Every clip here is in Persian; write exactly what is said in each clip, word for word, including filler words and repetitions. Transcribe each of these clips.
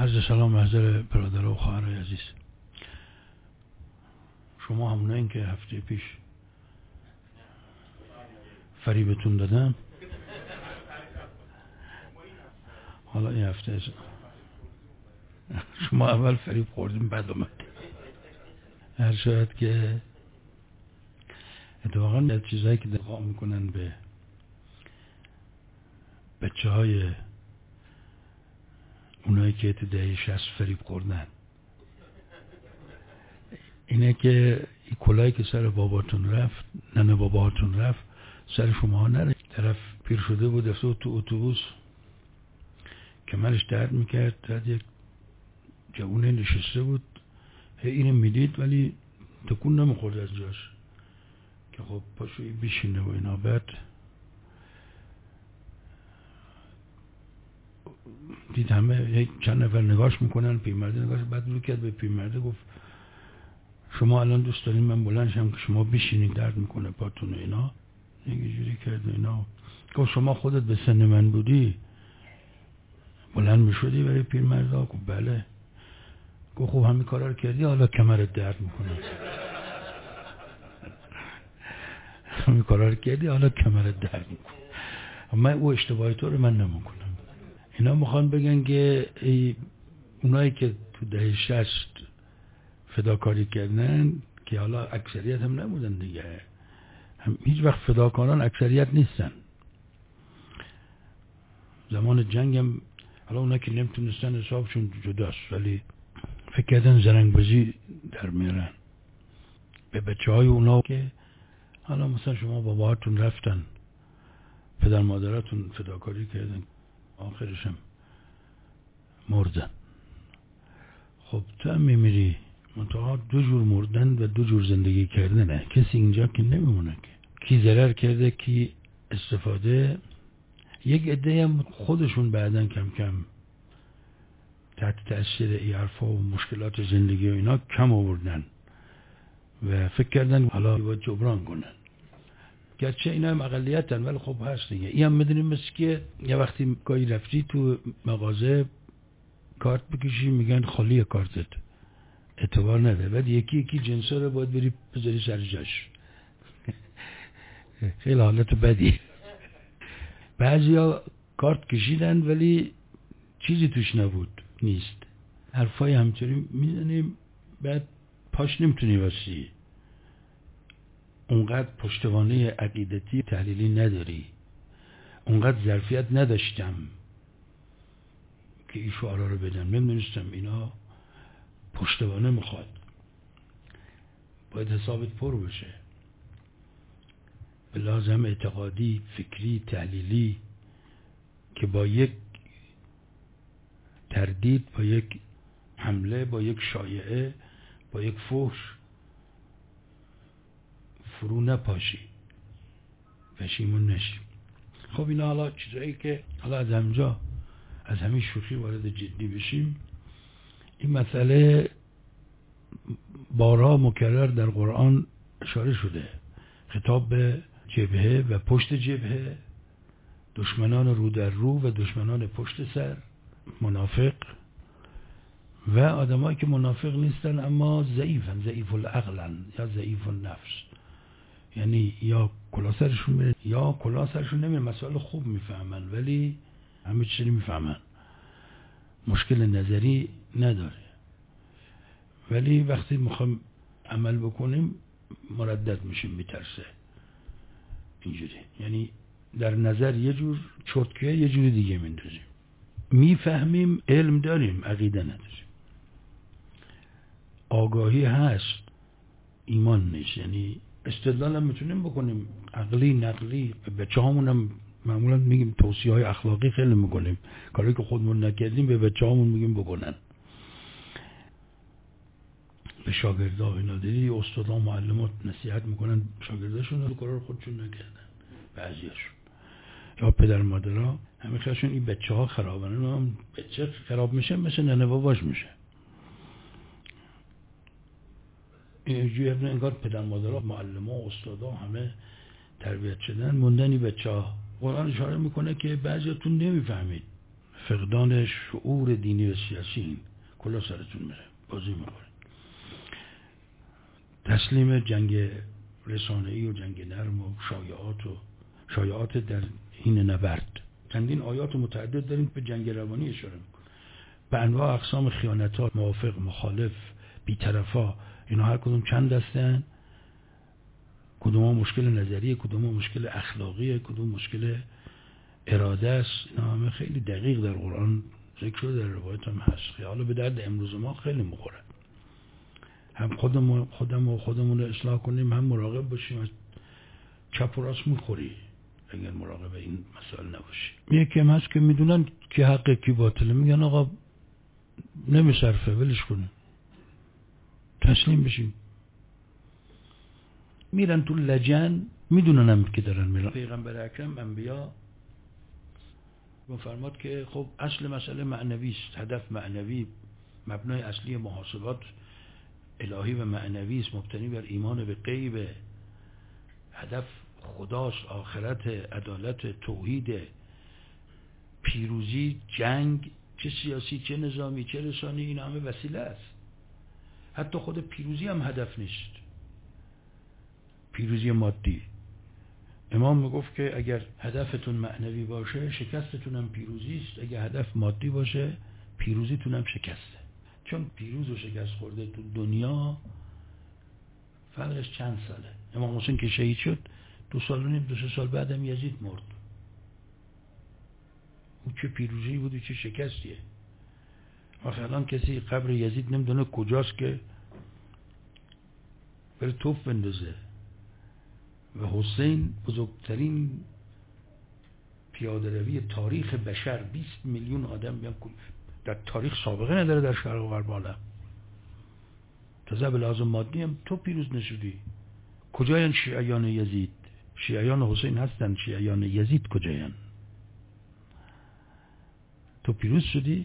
عرض سلام محضر برادر و خواهر عزیز. شما همونه این که هفته پیش فریبتون دادم، حالا این هفته شما اول فریب خوردیم بعد اومد. هر شاید که اتفاقا چیزایی که دفاع میکنن به بچه های اونایی که تو دهه شصت فریب خوردن اینه که این کلاهی که سر باباتون رفت، ننه باباتون رفت، سر شما نره. طرف پیر شده بود، رفته تو اتوبوس کمرش درد میکرد، بعد یک جوونه نشسته بود، هی اینو میدید ولی تکون نمیخورد از جاش که خب پاشو بیشینه و اینا. بعد دید همه چند نفر نگاش میکنن، پیرمرده نگاش، بعد رو کرد به پیرمرده گفت شما الان دوست دارین من بلند شم که شما بشینید، درد میکنه پاتون و اینا؟ یه جوری کرد و اینا. گفت شما خودت به سن من بودی بلند میشدی برای پیرمرده؟ گفت بله. گفت خب همین کارا رو کردی حالا کمرت درد میکنه. همین کارا رو کردی حالا کمرت درد میکنه. من او اشتباهی تو رو من نمیکنم. اینا میخوان بگن که ای اونایی که تو دهه شصت فداکاری کردن که حالا اکثریت هم نبودن دیگه، هم هیچ وقت فداکاران اکثریت نیستن. زمان جنگ هم حالا اونا که نمیتونستن حسابشون جداست، ولی فکر کردن زرنگبازی در میارن به بچه های اونا که حالا مثلا شما باباهاتون رفتن، پدر مادراتون فداکاری کردن، آخرش هم مردن. خب تو هم میمیری، منتها دو جور مردن و دو جور زندگی کردنه. کسی اینجا که نمیمونه که کی ضرر کرده کی استفاده. یک عده هم خودشون بعدن کم کم تحت تأثیر این حرفا و مشکلات زندگی و اینا کم آوردن و فکر کردن حالا باید جبران کنن، گرچه اینا هم اقلیتن ولی خب هست دیگه. این هم میدونیم مثل که یه وقتی گاهی رفتی تو مغازه کارت بکشی میگن خالی کارتت، اعتبار نده، بعد یکی یکی جنسا رو باید بری بذاری سر جاش. خیلی حالت بدی. بعضی ها کارت کشیدن ولی چیزی توش نبود، نیست، حرفای همچنین میزنیم، بعد پاش نمیتونی واسی، اونقدر پشتوانه عقیدتی تحلیلی نداری، اونقدر ظرفیت نداشتم که این شعارا رو بدم، نمیدونستم اینا پشتوانه میخواد، باید حسابت پر بشه به لازم اعتقادی، فکری، تحلیلی، که با یک تردید، با یک حمله، با یک شایعه، با یک فحش فرو نپاشی، پشیمون نشی. خب اینا حالا چیزایی که حالا از همجا از همین شوخی وارد جدی بشیم. این مسئله بارها مکرر در قرآن اشاره شده، خطاب به جبهه و پشت جبهه، دشمنان رو در رو و دشمنان پشت سر، منافق و آدمایی که منافق نیستن اما ضعیفن، ضعیف العقلن یا ضعیف النفس، یعنی یا کلا سرشون میره یا کلا سرشون نمیره، مسائل خوب میفهمن ولی همه چیزی میفهمن، مشکل نظری نداره، ولی وقتی میخوام عمل بکنیم مردد میشیم، میترسه. اینجوری یعنی در نظر یه جور چرتکه یه جور دیگه میندازیم، میفهمیم، علم داریم، عقیده نداریم، آگاهی هست، ایمان نیست. یعنی استدلال هم میتونیم بکنیم، عقلی نقلی. به بچه هامون هم معمولا میگیم توصیه های اخلاقی خیلی میکنیم، کاری که خودمون نکردیم به بچه هامون میگیم بکنن. به شاگردا اینا دیدی استادا معلمات نصیحت میکنن شاگرداشون کارا رو خودشون نکردن، بعضیاشون یا پدر مادرها همه خیلیشون این بچه ها خرابن، هم بچه خراب میشه مثل ننه باباش میشه. اینجوری انگار پدر مادرها، معلم‌ها، استادا همه تربیت شدن، موندن این بچه ها. قرآن اشاره میکنه که بعضیاتون نمیفهمید، فقدان شعور دینی و سیاسی، این کلا سرتون میره، بازی میکنه. تسلیم جنگ رسانه‌ای و جنگ نرم و شایعات و شایعات در این نبرد. چندین آیات متعدد داریم به جنگ روانی اشاره میکنه، به انواع اقسام خیانتات، موافق، مخالف، بی‌طرفا، اینا هر کدوم چند دستن، کدوم مشکل نظریه، کدوم مشکل اخلاقیه، کدوم مشکل اراده است. اینا همه خیلی دقیق در قرآن ذکر شده، در روایت هم هست. حالا به درد امروز ما خیلی میخوره. هم خودمون خودمون و خودمون رو اصلاح کنیم، هم مراقب باشیم از چپ و راست میخوری اگر مراقب این مسائل نباشی. یکی هم هست که میدونن که حق کی باطله، میگن آقا نمیصرفه ولش کنیم، تسلیم بشیم. میرن تو لجن، میدونن هم که دارن میرن. پیغمبر اکرم انبیا فرماد که خب اصل مسئله معنوی است، هدف معنوی، مبنای اصلی محاسبات الهی و معنوی است، مبتنی بر ایمان به غیب، هدف خداست، آخرت، عدالت، توحید، پیروزی، جنگ، چه سیاسی چه نظامی چه رسانی، این همه وسیله است. حتی خود پیروزی هم هدف نیست، پیروزی مادی. امام میگفت که اگر هدفتون معنوی باشه شکستتون هم پیروزی است، اگر هدف مادی باشه پیروزیتون هم شکسته. چون پیروز و شکست خورده تو دنیا فرقش چند ساله. امام حسین که شهید شد دو سال و نیم دو سه سال بعدم یزید مرد. او چه پیروزی بود و چه شکستیه. مثلا کسی قبر یزید نمیدونه کجاست که بره توپ بندازه. و حسین بزرگترین پیاده روی تاریخ بشر، بیست میلیون آدم در تاریخ سابقه نداره در شرق و غرب عالم. تازه به لحاظ مادی هم تو پیروز نشدی. کجاین شیعیان یزید؟ شیعیان حسین هستن، شیعیان یزید کجاین؟ تو پیروز شدی؟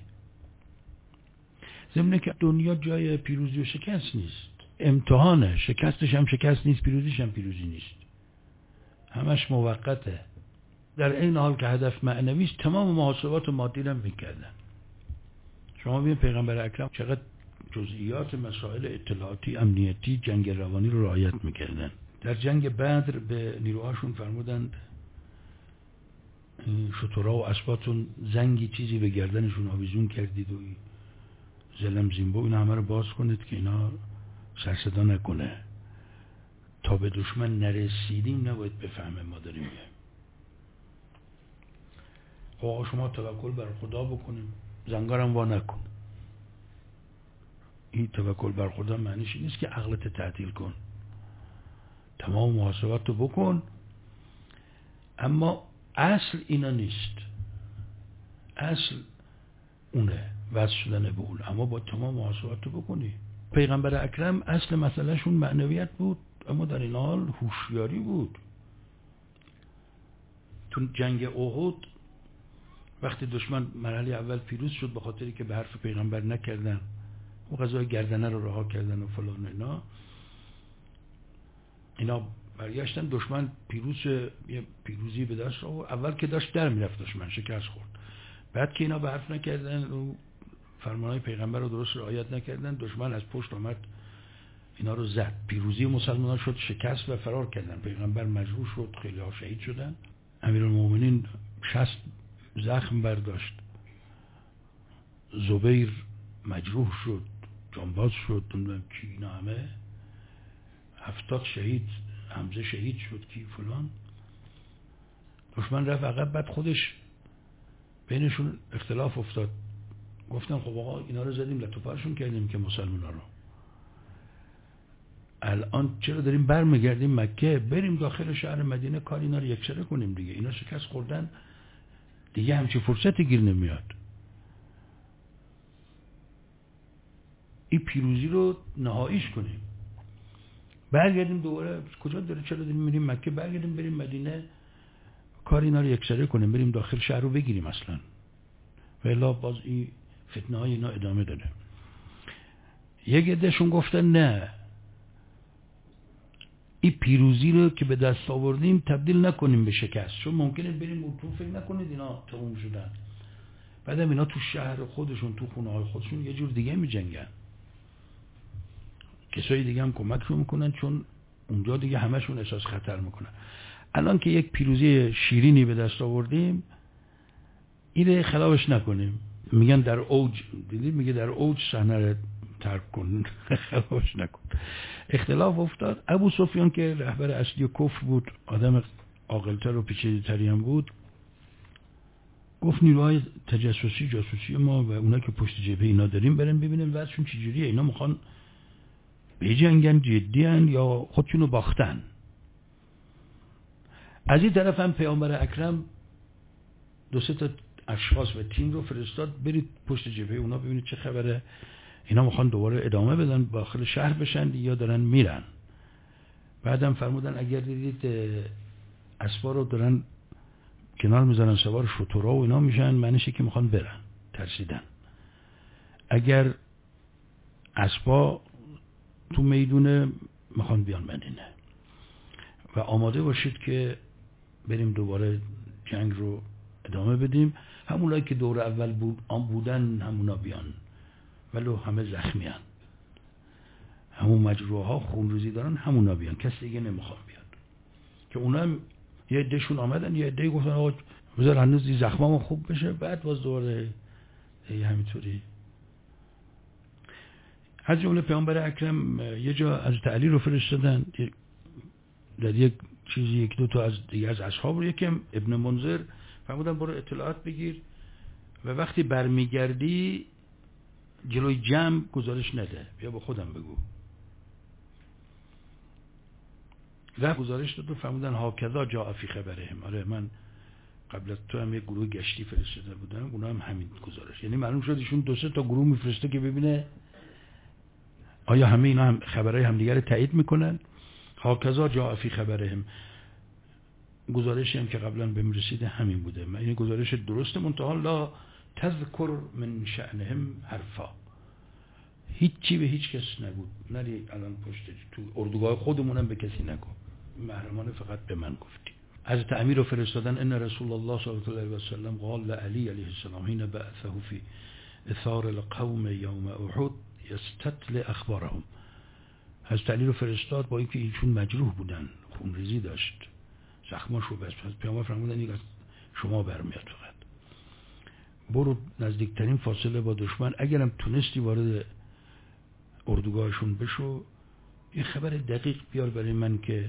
ضمن که دنیا جای پیروزی و شکست نیست، امتحانه. شکستش هم شکست نیست، پیروزیش هم پیروزی نیست، همش موقته. در این حال که هدف معنوی است، تمام محاسبات مادی هم میکردن. شما ببین پیغمبر اکرم چقدر جزئیات مسائل اطلاعاتی، امنیتی، جنگ روانی رو رعایت میکردن. در جنگ بدر به نیروهاشون فرمودند شترها و اسباتون زنگی چیزی به گردنشون آویزون کردید و زلم زیمبو، اینا همه رو باز کنید که اینا سرصدا نکنه. تا به دشمن نرسیدیم نباید بفهمه ما داریم میگیم. خب شما توکل بر خدا بکنیم، زنگارم وا نکن. این توکل بر خدا معنیش نیست که عقلت تعطیل کن، تمام محاسبات رو بکن، اما اصل اینا نیست. اصل اونه وصل شدن به اون، اما با تمام محاسبات رو بکنی. پیغمبر اکرم اصل مسئله شون معنویت بود، اما در این حال هوشیاری بود. تو جنگ احد وقتی دشمن مرحله اول پیروز شد به خاطری که به حرف پیغمبر نکردن و غذای گردنه رو رها کردن و فلان اینا، اینا برگشتن، دشمن پیروز یه پیروزی به دست آورد. اول که داشت در میرفت دشمن شکست خورد، بعد که اینا به حرف نکردن و فرمانهای پیغمبر رو درست رعایت نکردن، دشمن از پشت آمد اینا رو زد. پیروزی مسلمانان شد شکست و فرار کردن. پیغمبر مجروح شد، خیلی ها شهید شدن. امیرالمومنین شصت زخم برداشت، زبیر مجروح شد، جانباز شد، نمیدونم کی، اینا همه هفتاد شهید، حمزه شهید شد، کی فلان. دشمن رفت عقب، بعد خودش بینشون اختلاف افتاد، گفتن خب آقا اینا رو زدیم لطفه‌شون کردیم که مسلمان‌ها رو، الان چرا داریم برمیگردیم مکه؟ بریم داخل شهر مدینه کار اینا رو یکسره کنیم دیگه. اینا شکست خوردن دیگه، همچی فرصتی گیر نمیاد. این پیروزی رو نهاییش کنیم، برگردیم دوباره. کجا داره؟ چرا داریم میریم مکه؟ برگردیم بریم مدینه کار اینا رو یکسره کنیم، بریم داخل شهر رو بگیریم اصلا، و الا باز این فتنه های اینا ادامه داره. یک عدهشون گفتن نه، این پیروزی رو که به دست آوردیم تبدیل نکنیم به شکست، چون ممکنه بریم اون تو فکر نکنید اینا تموم شدن، بعدم اینا تو شهر خودشون تو خونه های خودشون یه جور دیگه می جنگن، کسایی دیگه هم کمکشون میکنن، چون اونجا دیگه همشون احساس خطر میکنن. الان که یک پیروزی شیرینی به دست آوردیم، اینه خلافش نکنیم. میگن در اوج، دیدید میگه در اوج صحنه رو ترک کن، خلافش نکن. اختلاف افتاد. ابو سفیان که رهبر اصلی کفر بود، آدم عاقل‌تر و پیچیده‌تری هم بود، گفت نیروهای تجسسی جاسوسی ما و اونا که پشت جبهه اینا داریم بریم ببینیم وضعشون چجوریه، اینا میخوان بجنگن، جدیان یا خودشونو باختن. از این طرف هم پیامبر اکرم دو سه تا اشخاص و تیم رو فرستاد برید پشت جبهه اونا ببینید چه خبره، اینا میخوان دوباره ادامه بدن داخل شهر بشن یا دارن میرن. بعدم فرمودن اگر دیدید اسبا رو دارن کنار میذارن سوار شترها و اینا میشن، معنیشه که میخوان برن، ترسیدن. اگر اسبا تو میدونه میخوان بیان مدینه و آماده باشید که بریم دوباره جنگ رو ادامه بدیم. همونایی که دور اول بود آن بودن همونا بیان، ولو همه زخمی هن، همون مجروحها خونریزی دارن، همونا بیان، کسی دیگه نمیخوان بیاد. که اونا هم یه عدهشون آمدن، یه عده گفتن آقا بذار هنوز این زخمامون خوب بشه بعد باز دوباره همینطوری. از جمله پیامبر اکرم یه جا از علی رو فرستادن در یک چیزی، یک دو تا از دیگه از اصحاب رو، یکم ابن منذر فرمودن برو اطلاعات بگیر و وقتی برمیگردی جلوی جمع گزارش نده، بیا با خودم بگو. رفت گزارش داد و فرمودن هاکذا جاء فی خبرهم. آره من قبل از تو هم یک گروه گشتی فرستاده بودم، اونا هم همین گزارش، یعنی معلوم شد ایشون دو سه تا گروه میفرسته که ببینه آیا همه اینا هم خبرهای همدیگه رو تایید میکنن. هاکذا جاء فی خبرهم، گزارشی هم که قبلا بهم رسیده همین بوده. من این گزارش درسته، منتها لا تذکر من شأنهم حرفا، هیچی به هیچ کس نگو، نری الان پشت تو اردوگاه خودمونم به کسی نگو، محرمانه فقط به من گفتی. حضرت امیر رو فرستادن ان رسول الله صلی الله علیه و سلم قال لعلی علیه السلام حين بعثه فی اثار القوم یوم احد یستتل اخبارهم. حضرت علی رو فرستاد با اینکه ایشون مجروح بودن، خونریزی داشت، زخماشو بس. پس پیامبر فرمودن یک از شما برمیاد، فقط برو نزدیکترین فاصله با دشمن، اگرم تونستی وارد اردوگاهشون بشو، یه خبر دقیق بیار برای من که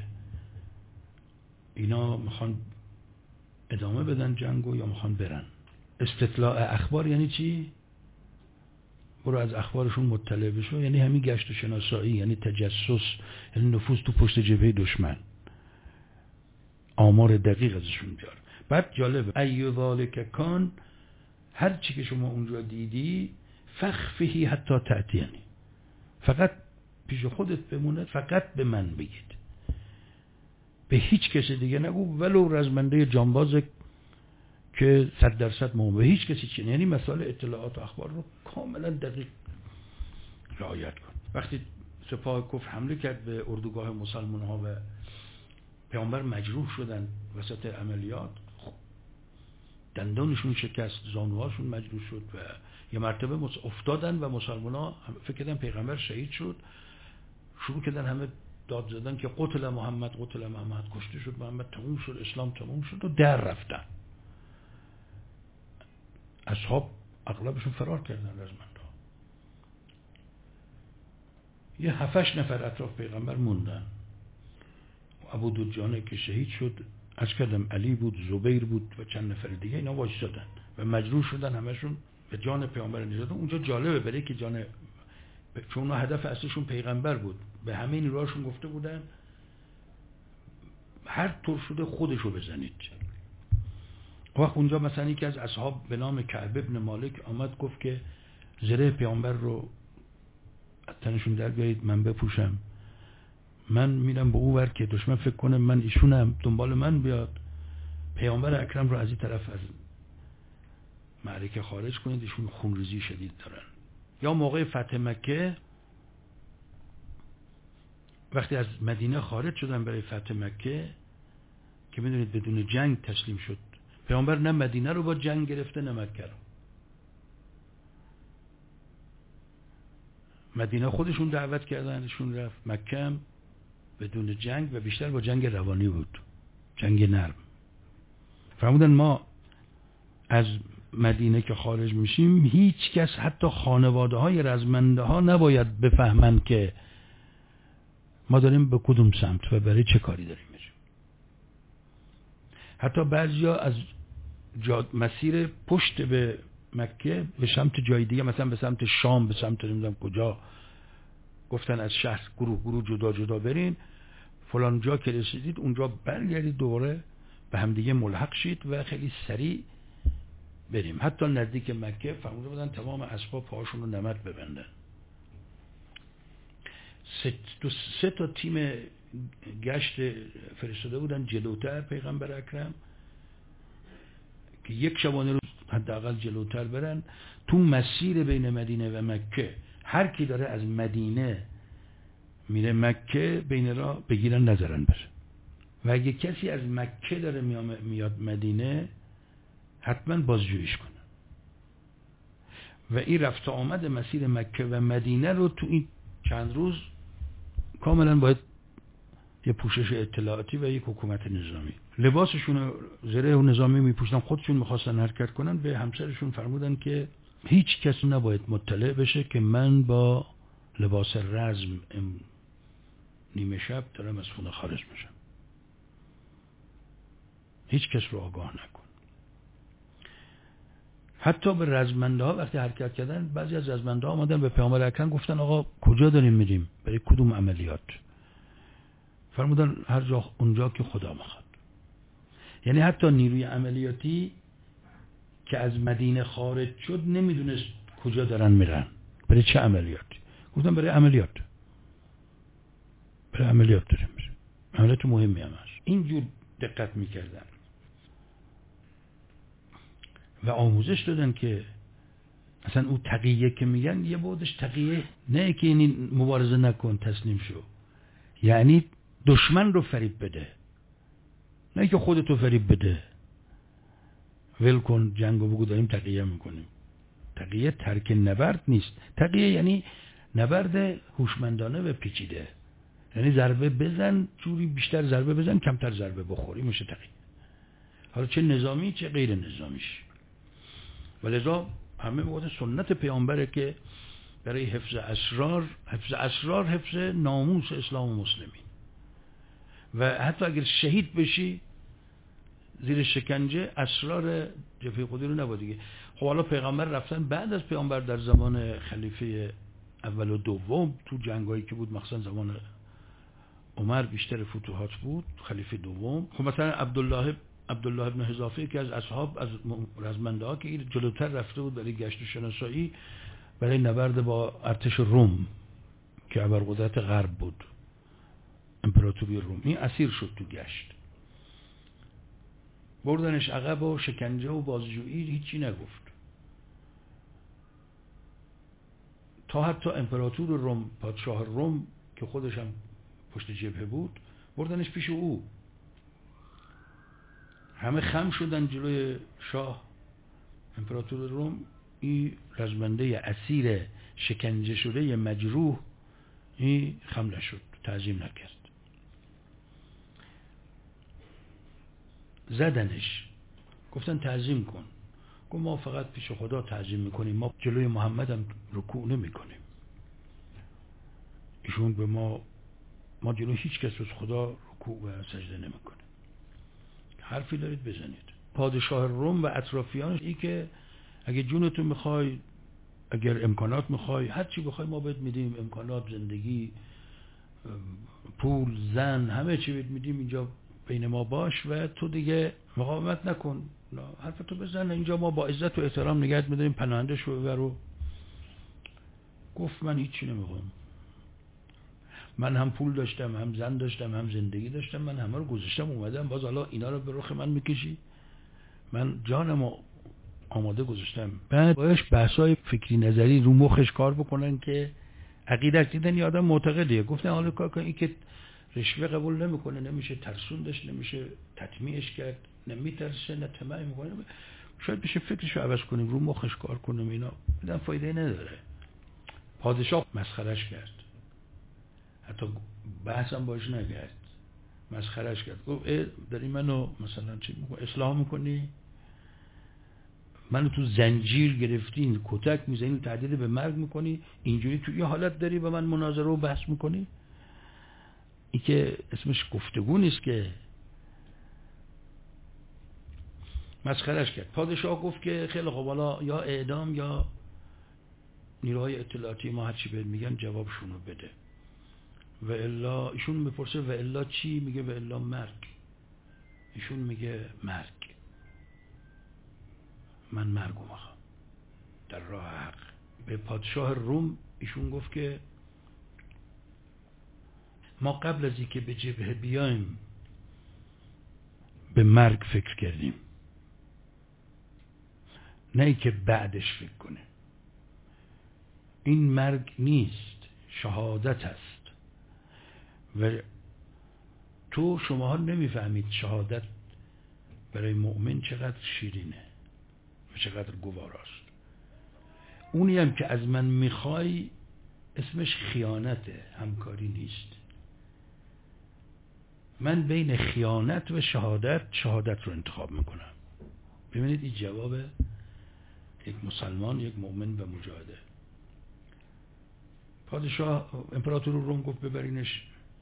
اینا میخوان ادامه بدن جنگو یا میخوان برن. استطلاع اخبار یعنی چی؟ برو از اخبارشون مطلع بشو، یعنی همین گشت و شناسایی، یعنی تجسس، یعنی نفوذ تو پشت جبهه دشمن، آمار دقیق ازشون بیار. بعد جالبه ای ذالک کان، هر چی که شما اونجا دیدی فخفهی حتی تأتینی، فقط پیش خودت بمونه، فقط به من بگید، به هیچ کسی دیگه نگو، ولو رزمنده جانباز که صد درصد مهم، به هیچ کسی چی. یعنی مسائل اطلاعات و اخبار رو کاملا دقیق رعایت کن. وقتی سپاه کفر حمله کرد به اردوگاه مسلمان ها و پیامبر مجروح شدن وسط عملیات، دندانشون شکست، زانوهاشون مجروح شد و یه مرتبه افتادن و مسلمان ها فکر کردن پیغمبر شهید شد، شروع کردن همه داد زدن که قتل محمد، قتل محمد، کشته شد محمد، تموم شد اسلام، تموم شد و در رفتن. اصحاب اغلبشون فرار کردن رزمنده ها. یه هفتش نفر اطراف پیغمبر موندن. ابو دجانه که شهید شد، از کردم علی بود، زبیر بود و چند نفر دیگه، اینا وایسادن و مجروح شدن همشون به جان پیامبر نجات. اونجا جالبه برای که جان، چون هدف اصلیشون پیغمبر بود، به همه نیروهاشون گفته بودن هر طور شده خودشو بزنید. وقت اونجا مثلا یکی از اصحاب به نام کعب ابن مالک آمد گفت که زره پیامبر رو تنشون در بیارید من بپوشم، من میرم به او ور که دشمن فکر کنه من ایشونم، دنبال من بیاد، پیامبر اکرم رو از این طرف از معرکه خارج کنید، ایشون خونریزی شدید دارن. یا موقع فتح مکه وقتی از مدینه خارج شدن برای فتح مکه که میدونید بدون جنگ تسلیم شد پیامبر، نه مدینه رو با جنگ گرفته نه مکه رو، مدینه خودشون دعوت کردنشون رفت. مکه هم بدون جنگ و بیشتر با جنگ روانی بود، جنگ نرم. فرمودن ما از مدینه که خارج میشیم هیچ کس، حتی خانواده های رزمنده ها نباید بفهمن که ما داریم به کدوم سمت و برای چه کاری داریم میریم. حتی بعضیا از جاد مسیر پشت به مکه به سمت جای دیگه، مثلا به سمت شام، به سمت نمیدونم کجا، گفتن از شهر گروه گروه جدا جدا برین، فلان جا که رسیدید اونجا برگردید دوباره به هم دیگه ملحق شید و خیلی سریع بریم. حتی نزدیک مکه فرموده بودن تمام اسباب پاهاشون رو نمد ببندن. سه, سه تا تیم گشت فرستاده بودن جلوتر پیغمبر اکرم که یک شبانه روز حداقل جلوتر برن. تو مسیر بین مدینه و مکه هر کی داره از مدینه میره مکه بین را بگیرن نذارن بره، و اگه کسی از مکه داره میاد مدینه حتما بازجوییش کنه. و این رفت آمد مسیر مکه و مدینه رو تو این چند روز کاملا باید یه پوشش اطلاعاتی و یک حکومت نظامی، لباسشون زره و نظامی میپوشن، خودشون میخواستن حرکت کنن. به همسرشون فرمودن که هیچ کسی نباید مطلع بشه که من با لباس رزم نیمه شب دارم از خونه خارج میشم، هیچ کس رو آگاه نکن. حتی به رزمنده ها وقتی حرکت کردن، بعضی از رزمنده ها آمدن به پیامبر اکرم گفتن آقا کجا داریم میریم، برای کدوم عملیات؟ فرمودن هر جا اونجا که خدا میخواد. یعنی حتی نیروی عملیاتی که از مدینه خارج شد نمیدونست کجا دارن میرن، برای چه عملیاتی. گفتن برای عملیات، برای عملیات داریم میریم، عملیات مهمی هم هست. اینجور دقت میکردن و آموزش دادن که اصلا اون تقیه که میگن یه بودش تقیه نه که یعنی مبارزه نکن تسلیم شو، یعنی دشمن رو فریب بده، نه که خودتو فریب بده ول کن جنگو بگو داریم تقیه میکنیم. تقیه ترک نبرد نیست، تقیه یعنی نبرد هوشمندانه و پیچیده، یعنی ضربه بزن جوری بیشتر ضربه بزن کمتر ضربه بخوری، میشه تقیه. حالا چه نظامی چه غیر نظامیش. ولذا همه میگن سنت پیامبره که برای حفظ اسرار، حفظ اسرار حفظ ناموس اسلام و مسلمین، و حتی اگر شهید بشی زیر شکنجه اسرار جبهه خودی رو نباید دیگه. خب حالا پیغمبر رفتن بعد از پیامبر در زمان خلیفه اول و دوم تو جنگایی که بود، مخصوصا زمان عمر بیشتر فتوحات بود، خلیفه دوم. خب مثلا عبدالله عبدالله ابن حذافه که از اصحاب از رزمنده ها که جلوتر رفته بود برای گشت و شناسایی برای نبرد با ارتش روم که ابرقدرت غرب بود، امپراتوری روم، این اسیر شد تو گشت، بردنش عقب و شکنجه و بازجویی، هیچی نگفت. تا حتی امپراتور روم، پادشاه روم که خودش هم پشت جبهه بود، بردنش پیش او. همه خم شدن جلوی شاه امپراتور روم. این رزمنده اسیر شکنجه شده مجروح این خم نشد، تعظیم نکرد، زدنش، گفتن تعظیم کن. گفت ما فقط پیش خدا تعظیم میکنیم، ما جلوی محمد هم رکوع نمی کنیم. ایشون به ما ما جلوی هیچ کس از خدا رکوع و سجده نمی کنیم. حرفی دارید بزنید. پادشاه روم و اطرافیانش ای که اگه جونتون میخوای، اگر امکانات میخوای، هر چی بخوای ما بهت میدیم، امکانات، زندگی، پول، زن، همه چی بهت میدیم، اینجا بین ما باش و تو دیگه مقاومت نکن، حرفتو بزن، اینجا ما با عزت و احترام نگهت میداریم، پناهنده شو برو. گفت من هیچی نمیخوام، من هم پول داشتم، هم زن داشتم، هم زندگی داشتم، من همه رو گذاشتم اومدم، باز حالا اینا رو به رخ من میکشی؟ من جانم آماده گذاشتم. بعد باش بحثای فکری نظری رو مخش کار بکنن که عقیدت دیدن یه آدم معتقدیه، گفتن حالا کار کن این که رشوه قبول نمیکنه، نمیشه ترسوندش، نمیشه تطمیعش کرد، نمیترسه، نه طمع میکنه، شاید بشه فکرشو عوض کنیم، رو مخش کار کنیم، اینا بدن فایده نداره. پادشاه مسخرش کرد، حتی بحثم باش نگرد، مسخرش کرد. گفت داری منو مثلا چی میکنی، اصلاح میکنی، منو تو زنجیر گرفتی، کتک میزنی، تهدید به مرگ میکنی، اینجوری تو یه حالت داری با من مناظره و بحث میکنی؟ این که اسمش گفتگو نیست که. مسخرش کرد. پادشاه گفت که خیلی خب، حالا یا اعدام یا نیروهای اطلاعاتی ما هرچی بهت میگن جوابشونو بده. و الا ایشون میپرسه و الا چی؟ میگه و الا مرگ. ایشون میگه مرگ، من مرگو میخوام در راه حق. به پادشاه روم ایشون گفت که ما قبل از اینکه به جبهه بیایم به مرگ فکر کردیم، نه ای که بعدش فکر کنه. این مرگ نیست، شهادت است. و تو شماها نمیفهمید شهادت برای مؤمن چقدر شیرینه و چقدر گواراست. اونی هم که از من میخوای اسمش خیانته، همکاری نیست. من بین خیانت و شهادت شهادت رو انتخاب میکنم. ببینید این جواب یک مسلمان، یک مؤمن و مجاهده. پادشاه امپراتور روم گفت ببرینش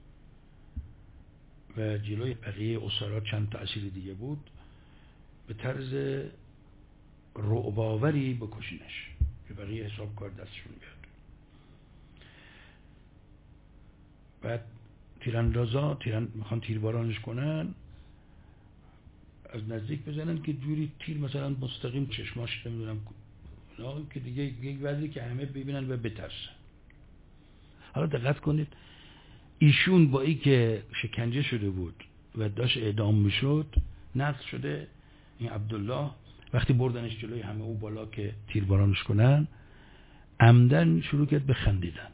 و جلوی بقیه اسرا چند تا اسیر دیگه بود، به طرز رعب‌آوری بکشینش که بقیه حساب کار دستشون بیاد. بعد تیراندازا تیران میخوان تیربارانش کنن، از نزدیک بزنن که جوری تیر مثلا مستقیم چشماش نمیدونم که دیگه یک وضعی که همه ببینن و بترسن. حالا دقت کنید، ایشون با ای که شکنجه شده بود و داشت اعدام میشد، نقض شده، این عبدالله وقتی بردنش جلوی همه او بالا که تیربارانش کنن، عمدن شروع کرد به خندیدن.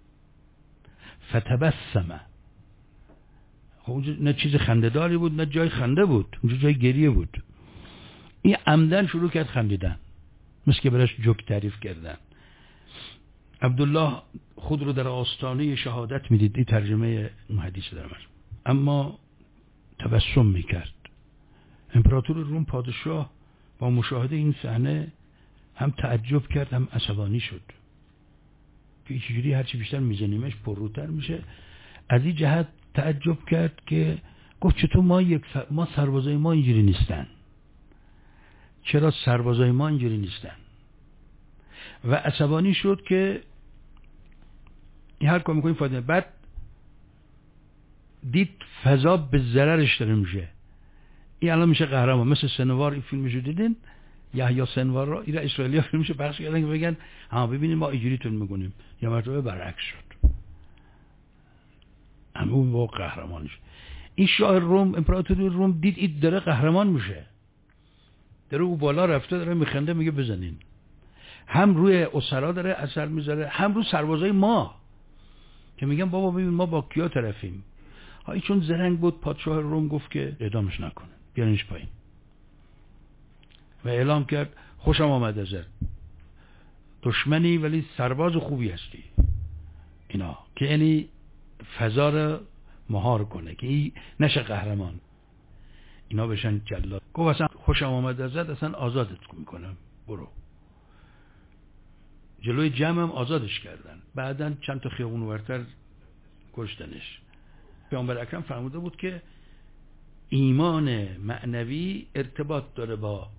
فتبسم. خب نه چیز خنده‌داری بود نه جای خنده بود، اونجا جای گریه بود. این عمدن شروع کرد خندیدن، مثل که براش جوک تعریف کردن. عبدالله خود رو در آستانه شهادت میدید، این ترجمه اون حدیث دارم، اما تبسم میکرد. امپراتور روم پادشاه با مشاهده این صحنه هم تعجب کرد هم عصبانی شد که چجوری هرچی بیشتر میزنیمش پرروتر میشه. از این جهت تعجب کرد که گفت چطور ما یک سر... ما سربازای ما اینجوری نیستن، چرا سربازای ما اینجوری نیستن؟ و عصبانی شد که این هر کار میکنیم فایده. بعد دید فضا به ضررش داره میشه، این الان میشه قهرمان. مثل سنوار، این فیلمشو دیدین یحیی سنوار را؟ این اسرائیلیا فیلمشو پخش کردن که بگن ها ببینید ما اینجوری تون میکنیم، یا مرتبه برعکس شد، همون با قهرمانش. این شاه روم، امپراتور روم دید این داره قهرمان میشه، داره او بالا رفته، داره میخنده، میگه بزنین. هم روی اسرا داره اثر میذاره، هم روی سربازای ما که میگن بابا ببین ما با کیا طرفیم. ها چون زرنگ بود، پادشاه روم گفت که اعدامش نکنه، بیارینش پایین. و اعلام کرد خوشم آمد ازت، دشمنی ولی سرباز خوبی هستی. اینا که یعنی فضا رو مهار کنه که این نشه قهرمان، اینا بشن جلاد. گفت اصلا خوشم آمد ازت، اصلا آزادت میکنم، برو. جلوی جمع هم آزادش کردن. بعدن چند تا خیابون ورتر کشتنش. پیامبر اکرم فرموده بود که ایمان معنوی ارتباط داره با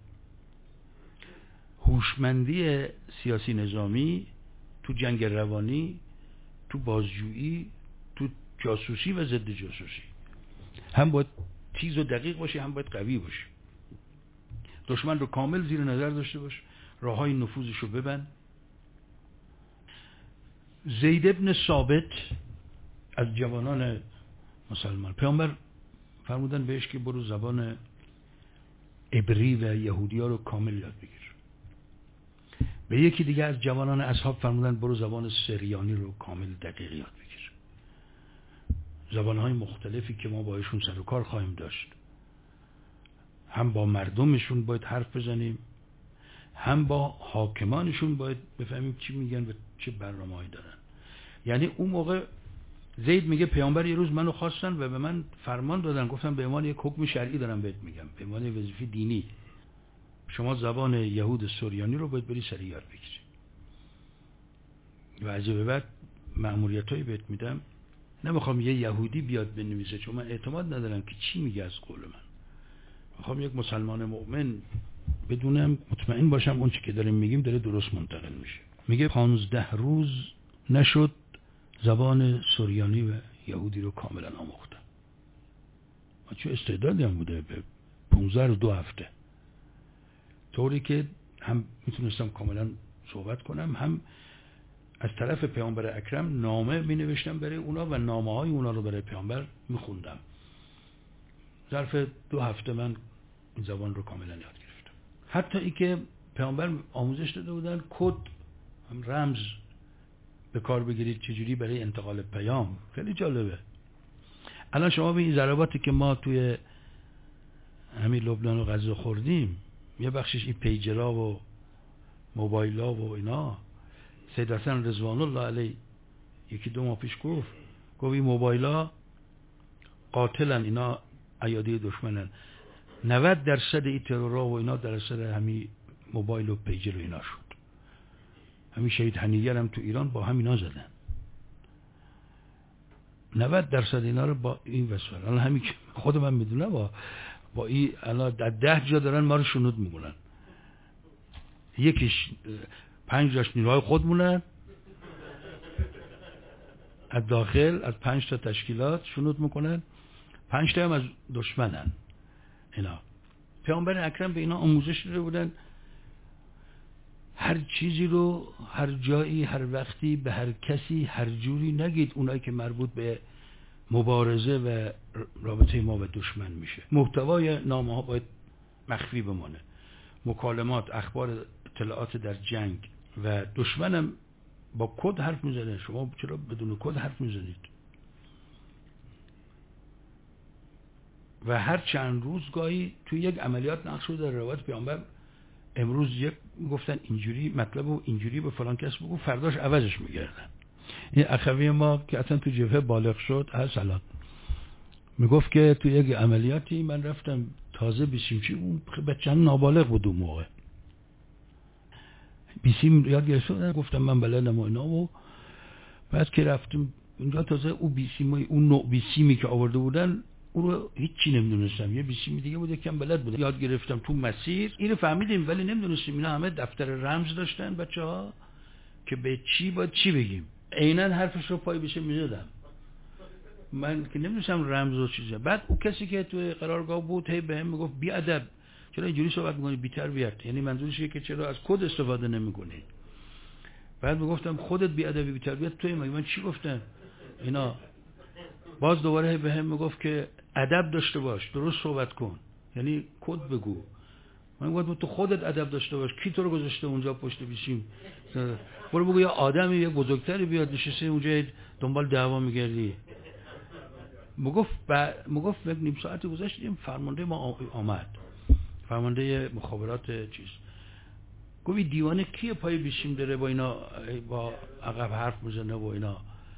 هوشمندی سیاسی نظامی، تو جنگ روانی، تو بازجویی، تو جاسوسی و ضد جاسوسی. هم باید تیز و دقیق باشی، هم باید قوی باشی. دشمن رو کامل زیر نظر داشته باش، راههای نفوذش رو ببند. زید ابن ثابت از جوانان مسلمان، پیامبر فرمودن بهش که برو زبان عبری و یهودی ها رو کامل یاد بگیر. به یکی دیگه از جوانان اصحاب فرمودن برو زبان سریانی رو کامل دقیق یاد بگیر. زبانهای مختلفی که ما باشون سر و کار خواهیم داشت، هم با مردمشون باید حرف بزنیم، هم با حاکمانشون باید بفهمیم چی میگن و چه برنامه‌ای دارن. یعنی اون موقع زید میگه پیامبر یه روز منو خواستن و به من فرمان دادن، گفتن به عنوان یک حکم شرعی دارم بهت میگم، به عنوان وظیفه دینی شما زبان یهود سوریانی رو باید بری سریع یاد بگیری و از به بعد مأموریتایی بهت میدم. نمیخوام یه یهودی بیاد بنویسه چون من اعتماد ندارم که چی میگه از قول من. میخوام یک مسلمان مؤمن بدونم، مطمئن باشم اون چی که داریم میگیم داره درست منتقل میشه. میگه پانزده روز نشد زبان سوریانی و یهودی رو کاملا آموختم. چه استعدادی هم بوده به پونزده رو دو هفته، طوری که هم میتونستم کاملا صحبت کنم، هم از طرف پیامبر اکرم نامه می نوشتم برای اونا و نامه های اونا رو برای پیامبر می خوندم. ظرف دو هفته من این زبان رو کاملا یاد گرفتم. حتی ای که پیامبر آموزش داده بودن کد هم رمز به کار بگیرید چجوری برای انتقال پیام. خیلی جالبه. الان شما به این ضرباتی که ما توی همین لبنان و غزه خوردیم، یه بخشش این پیجرها و موبایل‌ها و اینا، سید حسن رضوان الله علیه یکی دو ماه پیش گفت گفت این موبایل‌ها قاتلن، اینا ایادی دشمنن. نود درصد این ترورها و اینا در اثر همین موبایل و پیجر و اینا شد. همین شهید حنیگر هم تو ایران با همینا زدن. نود درصد اینا رو با این وسیله. الان همین که خود من میدونم با با این الان در ده جا دارن ما رو شنود میکنن. یکیش پنج جاش نیروهای خودمونن از داخل، از پنج تا تشکیلات شنود میکنن، پنج تا هم از دشمنن. اینا پیامبر اکرم به اینا آموزش داده بودن هر چیزی رو هر جایی هر وقتی به هر کسی هر جوری نگید، اونایی که مربوط به مبارزه و رابطه ما و دشمن میشه. محتوای نامه ها باید مخفی بمانه، مکالمات، اخبار، اطلاعات در جنگ. و دشمنم با کد حرف میزنه، شما چرا بدون کد حرف میزنید؟ و هر چند روز گاهی توی یک عملیات نقش شده در روایت پیامبر، امروز یک گفتن اینجوری مطلب و اینجوری به فلان کس بگو، فرداش عوضش میگردن. این اخوی ما که اصلا تو جبهه بالغ شد هر سلام میگفت که تو یک عملیاتی من رفتم تازه بیسیم چی، اون بچه نابالغ بود اون موقع، بیسیم یاد گرفتم، گفتم من بلدم و اینا. و بعد که رفتم اونجا تازه اون بیسیم، اون نوع بیسیمی که آورده بودن اون رو هیچی نمیدونستم، یه بیسیم دیگه بود کم بلد بود، یاد گرفتم تو مسیر اینو فهمیدیم، ولی نمیدونستیم اینا همه دفتر رمز داشتن بچه‌ها که به چی باید چی بگیم. عیناً حرفش رو پای بشه میزدم، من که نمیدونستم رمز و چیزه. بعد اون کسی که تو قرارگاه بود هی بهم میگفت بی ادب، چرا اینجوری صحبت می‌کنی، بی تربیت. یعنی منظورش اینه که چرا از کد استفاده نمی‌کنی. بعد میگفتم خودت بی ادبی بی تربیت تویی، مگه من چی گفتم اینا. باز دوباره بهم میگفت که ادب داشته باش، درست صحبت کن، یعنی کد بگو. من گفتم تو خودت ادب داشته باش، کی تو رو گذاشته اونجا پشت بیسیم؟ برو بگو یه آدمی یه بزرگتری بیاد نشسته اونجا دنبال دعوا میگردی. میگفت ب... میگفت یک نیم ساعت گذشتیم فرمانده ما آمد، فرمانده مخابرات چیز. گفت دیوانه کیه پای بیسیم داره با اینا با عقب حرف میزنه و اینا،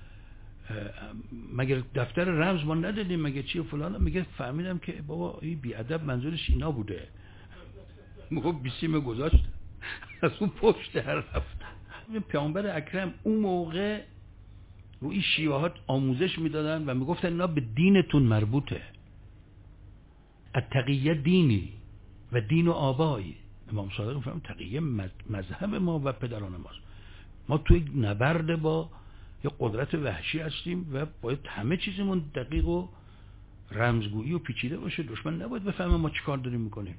مگر دفتر رمز ما ندادیم مگه چی و فلان. میگه فهمیدم که بابا این بی ادب منظورش اینا بوده. میگه بیسیم گذاشت از اون پشت هر رفت. پیامبر اکرم اون موقع روی شیوهات آموزش میدادن و میگفتن اینا به دینتون مربوطه، التقیه دینی و دین و آبایی. امام صادق میفهمن تقیه مذهب ما و پدران ماست. ما توی نبرد با یه قدرت وحشی هستیم و باید همه چیزمون دقیق و رمزگویی و پیچیده باشه، دشمن نباید بفهمه ما چی کار داریم میکنیم.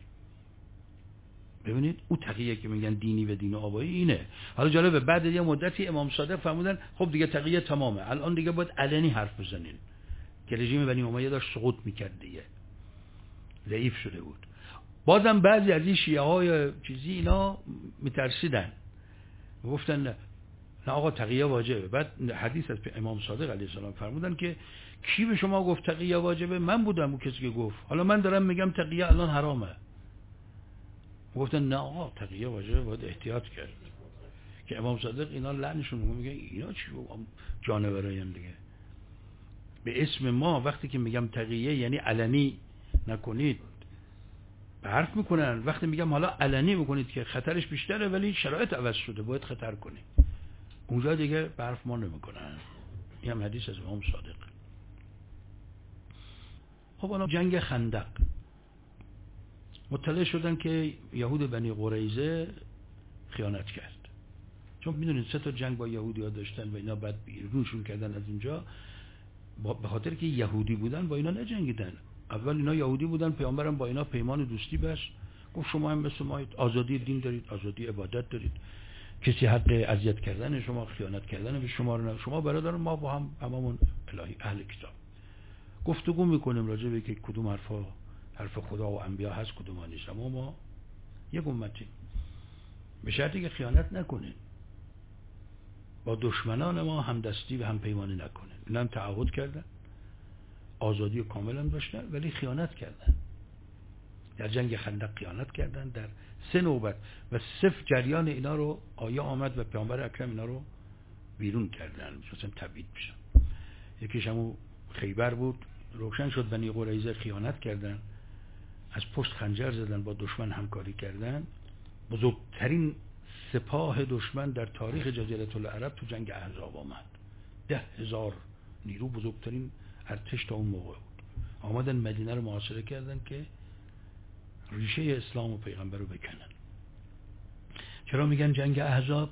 ببینید اون تقیه که میگن دینی و دین و آبایی اینه. حالا جالبه بعد یه مدتی امام صادق فرمودن خب دیگه تقیه تمامه، الان دیگه باید علنی حرف بزنین، که رژیم بنی امیه داشت سقوط میکرد دیگه، ضعیف شده بود. بازم بعضی از این شیعه های چیزی اینا میترسیدن، گفتن نه نه آقا تقیه واجبه. بعد حدیث از امام صادق علیه السلام فرمودن که کی به شما گفت تقیه واجبه؟ من بودم اون کسی که گفت، حالا من دارم میگم تقیه الان حرامه. گفتن نه آقا تقیه واجبه، باید احتیاط کرد. که امام صادق اینا لعنشون میگه اینا چی جانورایان دیگه. به اسم ما وقتی که میگم تقیه یعنی علنی نکنید به حرف میکنن، وقتی میگم حالا علنی بکنید که خطرش بیشتره ولی شرایط عوض شده باید خطر کنید، اونجا دیگه به حرف ما نمیکنن. این هم حدیث از امام صادق. خب حالا جنگ خندق مطلع شدن که یهود بنی قریظه خیانت کرد، چون میدونید سه تا جنگ با یهودی ها داشتن و اینا بعد بیرونشون کردن از اونجا، به خاطر که یهودی بودن با اینا نجنگیدن. اول اینا یهودی بودن، پیامبرم با اینا پیمان دوستی بست، گفت شما هم مثل ما آزادی دین دارید، آزادی عبادت دارید، کسی حق اذیت کردن شما، خیانت کردن به شما رو نداره، شما برادر ما با هم هممون الهی اهل کتاب گفتگو میکنیم راجع به که کدوم حرفا حرف خدا و انبیا هست کدوم نیست، اما ما یک امتیم، به شرطی که خیانت نکنین، با دشمنان ما همدستی و هم پیمانی نکنین. اینا هم تعهد کردن، آزادی کامل هم داشتن ولی خیانت کردن. در جنگ خندق خیانت کردن در سه نوبت و صف جریان اینا رو آیه آمد و پیامبر اکرم اینا رو بیرون کردن مثلا تبعید بشن. یکیش همون خیبر بود، روشن شد بنی قریظه خیانت کردن، از پشت خنجر زدن، با دشمن همکاری کردن. بزرگترین سپاه دشمن در تاریخ جزیره العرب تو جنگ احزاب آمد، ده هزار نیرو، بزرگترین ارتش تا اون موقع بود. آمدن مدینه رو محاصره کردن که ریشه اسلام و پیغمبر رو بکنن. چرا میگن جنگ احزاب؟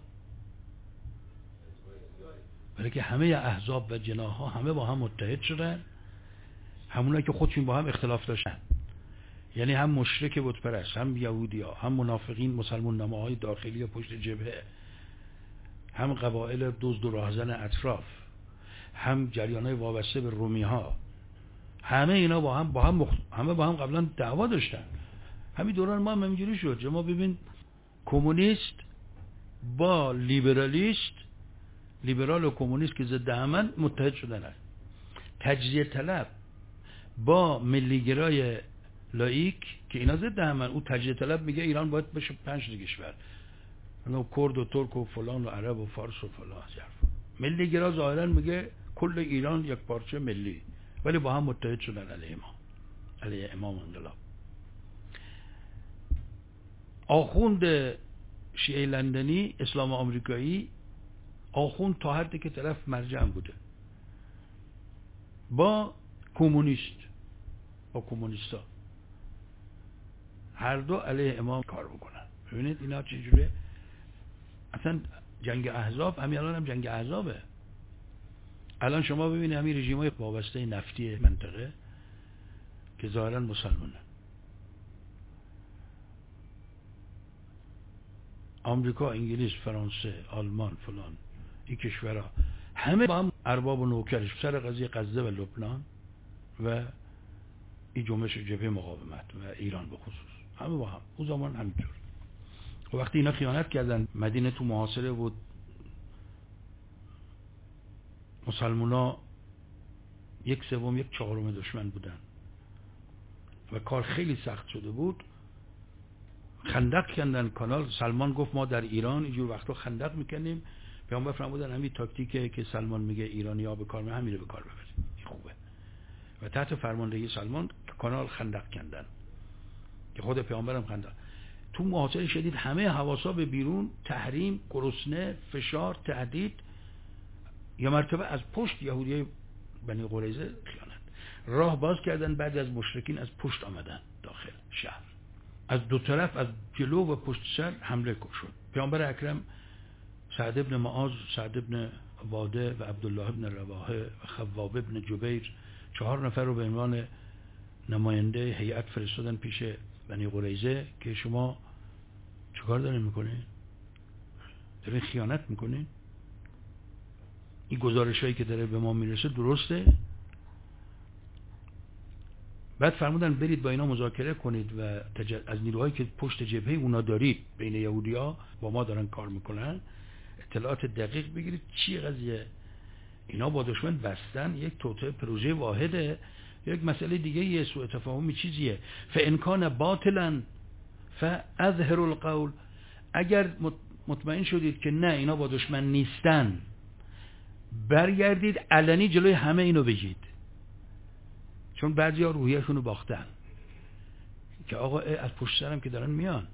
برای که همه احزاب و جناح ها همه با هم متحد شدن، همونایی که خودشون با هم اختلاف داشتن، یعنی هم مشرک بت پرست، هم یهودی ها، هم منافقین مسلمان نماهای داخلی پشت جبهه، هم قبایل دزد و راهزن اطراف، هم جریانای وابسته به رومی ها، همه اینا با هم با هم مخ... همه با هم قبلا دعوا داشتن. همین دوران ما هم همینجوری شد. ما ببین کمونیست با لیبرالیست، لیبرال و کمونیست که ضد همن متحد شدن هست. تجزیه طلب با ملیگرای لایک که اینا ضد همن، او تجزیه طلب میگه ایران باید بشه پنج تا کشور، اونو کرد و ترک و فلان و عرب و فارس و فلان. ملیگرا ظاهرا میگه کل ایران یک پارچه ملی، ولی با هم متحد شدن علیه امام، علیه امام انقلاب. آخوند شیعه لندنی اسلام آمریکایی، آخوند تا حدی که طرف مرجع بوده، با کمونیست با کمونیستا هر دو علیه امام کار بکنن. ببینید اینا چجوره. اصلا جنگ احزاب همین الان هم جنگ احزابه. الان شما ببینید همین رژیمای وابسته نفتی منطقه که ظاهرا مسلمانه، آمریکا، انگلیس، فرانسه، آلمان، فلان، این کشورها همه با هم ارباب و نوکرش سر قضیه غزه و لبنان و این جنبش جبهه مقاومت و ایران به خصوص، همه با هم اون زمان همینطور. و وقتی اینا خیانت کردن، مدینه تو محاصره بود، مسلمونا یک سوم یک چهارم دشمن بودن و کار خیلی سخت شده بود. خندق کندن کانال. سلمان گفت ما در ایران اینجور وقتا خندق میکنیم، پیامبر فرمودن همین تاکتیکه که سلمان میگه ایرانی‌ها به کار، همین رو به کار ببرید، این خوبه. و تحت فرماندهی سلمان کانال خندق کندن که خود پیامبرم خندق. تو محاصره شدید همه حواسا به بیرون، تحریم، گرسنه، فشار، تهدید. یا مرتبه از پشت یهودیای بنی قریظه خیانت راه باز کردن، بعد از مشرکین از پشت آمدن داخل شهر، از دو طرف از جلو و پشت سر حمله شد. پیامبر اکرم سعد ابن معاذ، سعد ابن عباده و عبدالله ابن رواحه و خواب ابن جبیر، چهار نفر رو به عنوان نماینده هیئت فرستادن پیش بنی قریظه که شما چیکار دارین میکنین؟ دارین خیانت میکنین؟ این گزارشایی که داره به ما میرسه درسته؟ بعد فرمودن برید با اینا مذاکره کنید و تج... از نیروهایی که پشت جبهه اونا دارید بین یهودی‌ها با ما دارن کار میکنن اطلاعات دقیق بگیرید چی قضیه. اینا با دشمن بستن، یک توطئه پروژه واحده، یک مسئله دیگه یه سوء تفاهمی چیزیه. فان کان باطلا فاظهر القول، اگر مطمئن شدید که نه اینا با دشمن نیستن، برگردید علنی جلوی همه اینو بگید، چون بعضیا روحیه‌شون رو باختن که آقا از پشت سرم که دارن میان.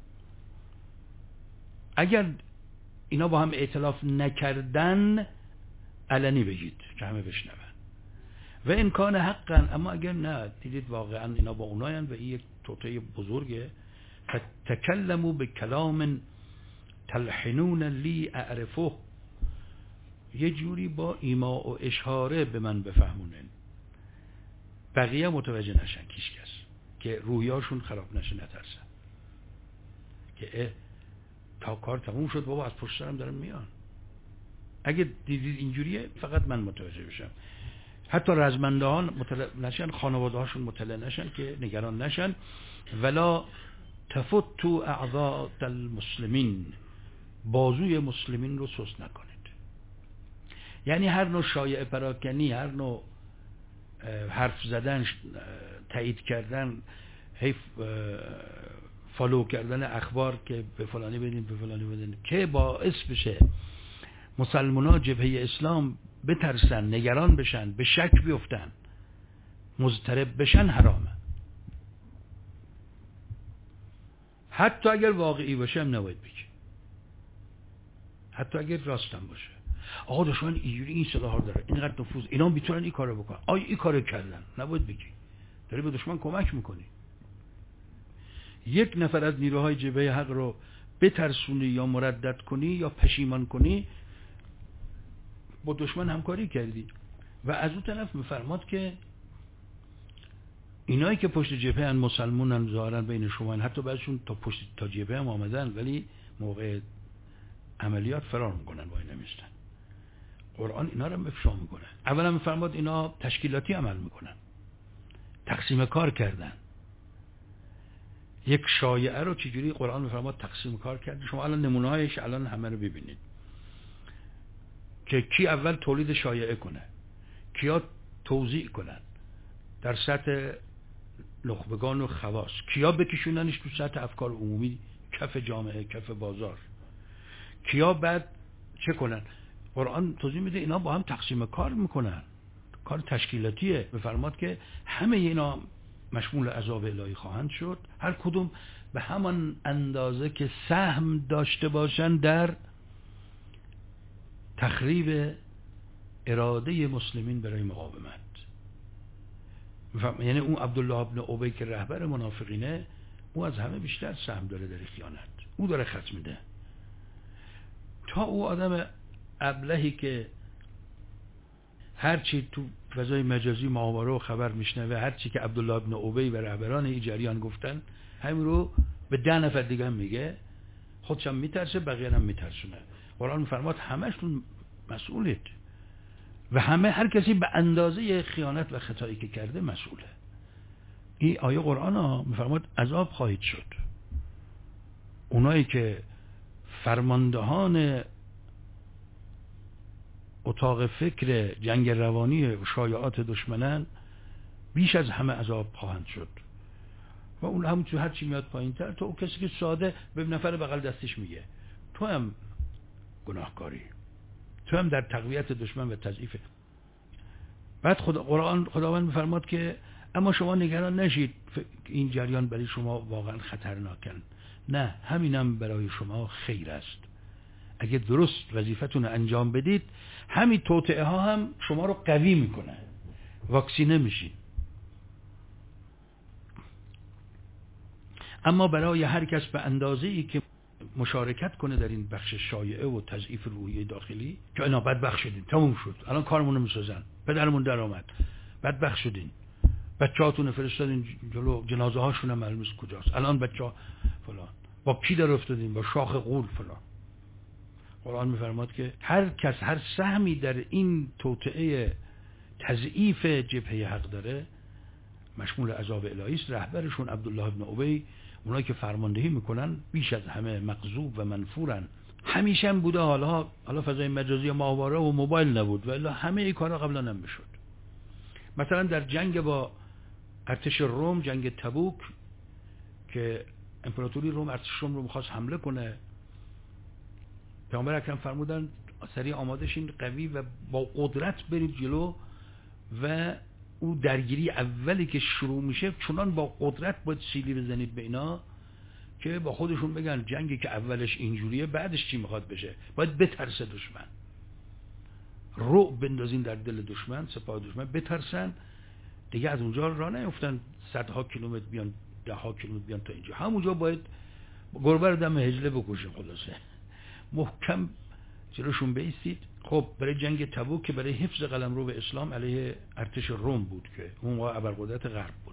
اگر اینا با هم ائتلاف نکردن علنی بگید که همه بشنون و این کان حقا. اما اگر نه دیدید واقعا اینا با اوناین و این یک توطئه بزرگه، فتکلموا به کلام تلحنون لی اعرفه، یه جوری با ایما و اشاره به من بفهمونن، بقیه متوجه نشن، کیش کس که رویاشون خراب نشه، نترسن که تا کار تموم شد بابا از پشت سرم دارن میان. اگه دیدید اینجوریه فقط من متوجه بشم، حتی رزمندهان مطلع نشن، خانواده هاشون مطلع نشن که نگران نشن. ولا تفتوا اعضاء المسلمین، بازوی مسلمین رو سست نکنید. یعنی هر نوع شایعه پراکنی، هر نوع حرف زدن، تایید کردن، حیف فالو کردن اخبار که به فلانی بدین به فلانی بدین که باعث بشه مسلمان‌ها جبهه اسلام بترسن، نگران بشن، به شک بیفتن، مضطرب بشن، حرامه. حتی اگر واقعی باشه هم نباید بگی، حتی اگر راستم باشه. آقا دشمن اینجوری این سلاح داره، اینقدر نفوذ، اینا میتونن این کارو بکنن، آی این کارو کردن، نباید بگی، داری به دشمن کمک میکنی. یک نفر از نیروهای جبهه حق رو بترسونی یا مردد کنی یا پشیمان کنی، با دشمن همکاری کردی. و از اون طرف میفرماد که اینایی که پشت جبهه ان مسلمونن، ظاهرا بین شما، حتی بعضشون تا پشت تا جبهه هم آمدن ولی موقع عملیات فرار میکنن، وای نمیستن. قرآن اینا رو افشا میکنه. اولا میفرماد اینا تشکیلاتی عمل میکنن، تقسیم کار کردن. یک شایعه رو چجوری قرآن میفرماد تقسیم کار کرد. شما الان نمونه‌هایش الان همه رو ببینید که کی اول تولید شایعه کنه، کیا توزیع کنن در سطح نخبگان و خواص، کیا بکشوننش تو سطح افکار عمومی، کف جامعه، کف بازار، کیا بعد چه کنن. قرآن توضیح میده اینا با هم تقسیم کار میکنن، کار تشکیلاتیه. بفرماد که همه اینا مشمول عذاب الهی خواهند شد، هر کدوم به همان اندازه که سهم داشته باشن در تخریب اراده مسلمین برای مقاومت. یعنی اون عبدالله ابن ابی که رهبر منافقینه، او از همه بیشتر سهم داره در خیانت، او داره خط میده. تا او آدم ابلهی که هرچی تو فضای مجازی ماهواره و خبر میشنوه، هرچی که عبدالله ابن ابی و رهبران این جریان گفتن، همین رو به ده نفر دیگه هم میگه، خودش هم میترسه، بقیه هم میترسونه. قرآن میفرماد همشون مسئولید و همه، هر کسی به اندازه خیانت و خطایی که کرده مسئوله. این آیه قرآن ها میفرماد عذاب خواهید شد. اونایی که فرماندهان اتاق فکر جنگ روانی و شایعات دشمنن، بیش از همه عذاب خواهند شد. و اون هم تو هر چی میاد پایین تر، تو کسی که ساده به نفر بغل دستش میگه تو هم گناهکاری، تو هم در تقویت دشمن و تضعیف. بعد خدا قرآن خداوند میفرماد که اما شما نگران نشید، این جریان برای شما واقعا خطرناکن. نه، همینم برای شما خیر است. اگه درست وظیفتون رو انجام بدید، همین توطئه ها هم شما رو قوی میکنه، واکسینه میشین. اما برای هر کس به اندازه‌ای که مشارکت کنه در این بخش شایعه و تضعیف روحیه داخلی، که اینا بدبخت شدین، تموم شد، الان کارمون رو میسازن، پدرمون در آمد، بدبخت شدین، بچه‌هاتون فرستادین جلو، جنازه هاشون هم معلوم نیست کجاست، الان بچه‌ها فلان، با کی در افتادین، با شاخ غول فلان. قرآن میفرماد که هر کس هر سهمی در این توطئه تضعیف جبهه حق داره، مشمول عذاب الهی است. رهبرشون عبدالله ابن ابی، اونایی که فرماندهی میکنن، بیش از همه مغضوب و منفورن. همیشه هم بوده، حالا حالا فضای مجازی ماهواره و موبایل نبود، ولی همه این کارا قبلا هم میشد. مثلا در جنگ با ارتش روم، جنگ تبوک، که امپراتوری روم ارتش روم رو میخواست حمله کنه پیامبر اکرم فرمودن سریع آماده شین، قوی و با قدرت برید جلو و او درگیری اولی که شروع میشه چنان با قدرت باید سیلی بزنید به اینا که با خودشون بگن جنگی که اولش اینجوریه بعدش چی میخواد بشه. باید بترسه دشمن، رعب بندازین در دل دشمن، سپاه دشمن بترسن دیگه، از اونجا راه نیفتن صدها کیلومتر بیان، ده ها کیلومتر بیان تا اینجا. همونجا باید گربه رو دم هجله بکشین، خلاصه محکم جلوشون بایستید. خب برای جنگ تبوک که برای حفظ قلمرو به اسلام علیه ارتش روم بود که اون موقع ابرقدرت غرب بود،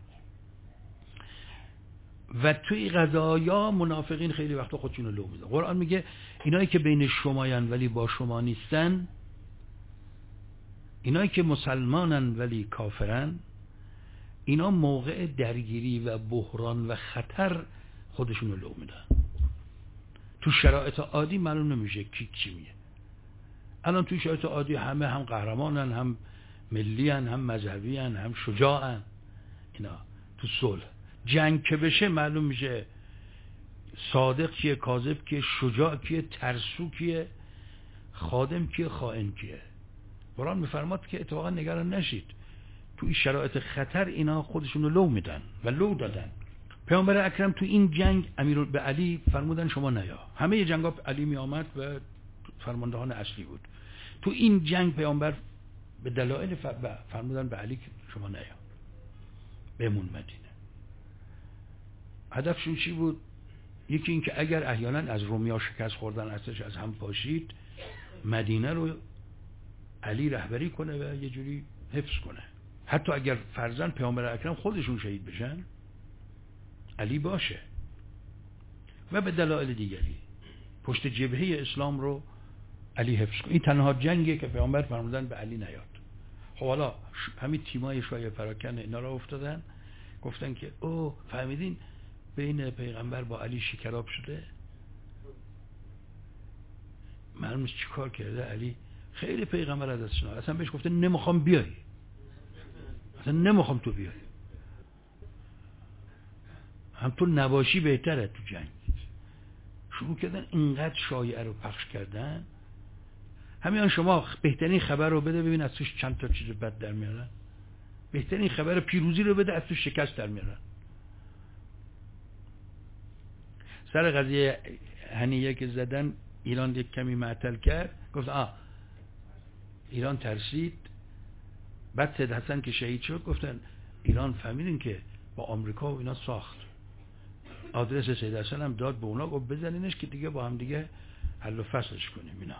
و توی غزایا منافقین خیلی وقتا خودشون رو لو میدن. قرآن میگه اینایی که بین شمایان ولی با شما نیستن، اینایی که مسلمانن ولی کافرن، اینا موقع درگیری و بحران و خطر خودشون رو لو میدن. تو شرایط عادی معلوم نمیشه کی چی میگه. الان توی شرایط عادی همه هم قهرمانن، هم ملیان، هم مذهبیان، هم شجاعن. اینا تو صلح جنگ که بشه معلوم میشه صادق کیه، کاذب کیه، شجاع کیه، ترسو کیه، خادم کیه، خائن کیه. قرآن میفرماد که اتفاقا نگران نشید، توی شرایط خطر اینا خودشون رو لو میدن و لو دادن. پیامبر اکرم تو این جنگ امیر به علی فرمودن شما نیا. همه جنگا علی می آمد و فرماندهان اصلی بود. تو این جنگ پیامبر به دلایل فرمودن به علی که شما نیا، بمون مدینه. هدفشون چی بود؟ یکی این که اگر احیانا از رومیا شکست خوردن، ارتش از هم پاشید، مدینه رو علی رهبری کنه و یه جوری حفظ کنه. حتی اگر فرزند پیامبر اکرم خودشون شهید بشن، علی باشه. و به دلایل دیگری پشت جبهه اسلام رو علی حفظ کنه. این تنها جنگی که پیامبر فرمودن به علی نیاد. خب حالا همین تیمای شایع پراکن اینا را افتادن، گفتن که او فهمیدین بین پیغمبر با علی شکراب شده. معلومه چی کار کرده علی؟ خیلی پیغمبر از دستش ناراحت، اصلا بهش گفته نمیخوام بیای، اصلا نمیخوام تو بیای، هم تو نباشی بهتره تو جنگ. شروع کردن اینقدر شایعه رو پخش کردن. همین شما بهترین خبر رو بده ببین از توش چند تا چیز بد در میارن، بهترین خبر پیروزی رو بده از توش شکست در میارن. سر قضیه هنیه که زدن ایران یک کمی معطل کرد، گفت آه ایران ترسید. بعد سید حسن که شهید شد گفتن ایران فهمیدین که با آمریکا و اینا ساخت، آدرس سید حسن هم داد به اونا، گفت بزنینش که دیگه با هم دیگه حل و فصلش کنیم. اینا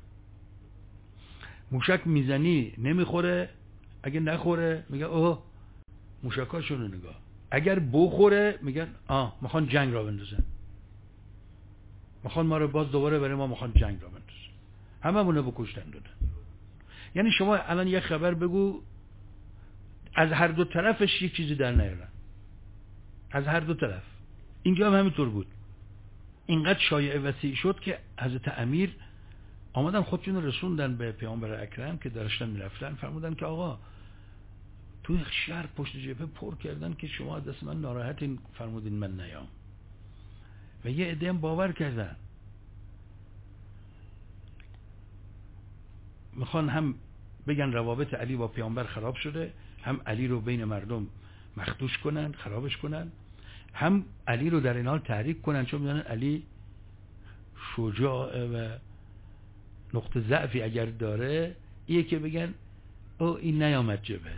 موشک میزنی نمیخوره، اگه نخوره میگه اوه موشکاشونو نگاه، اگر بخوره میگن آه میخوان جنگ را بندازن، میخوان ما رو باز دوباره برای ما میخوان جنگ را بندازن. همه مونه بکشتن دادن. یعنی شما الان یه خبر بگو از هر دو طرفش یک چیزی در نیارن، از هر دو طرف. اینجا هم همینطور بود. اینقدر شایعه وسیع شد که حضرت امیر آمدن خودشون رسوندن به پیامبر اکرم که داشتن میرفتن، فرمودن که آقا توی شهر پشت جبهه پر کردن که شما از دست من ناراحتین، فرمودین من نیام. و یه عده هم باور کردن. میخوان هم بگن روابط علی با پیامبر خراب شده، هم علی رو بین مردم مخدوش کنن، خرابش کنن، هم علی رو در این حال تحریک کنن چون میدونن علی شجاعه و نقطه ضعفی اگر داره ایه که بگن او این نیامد جبهه.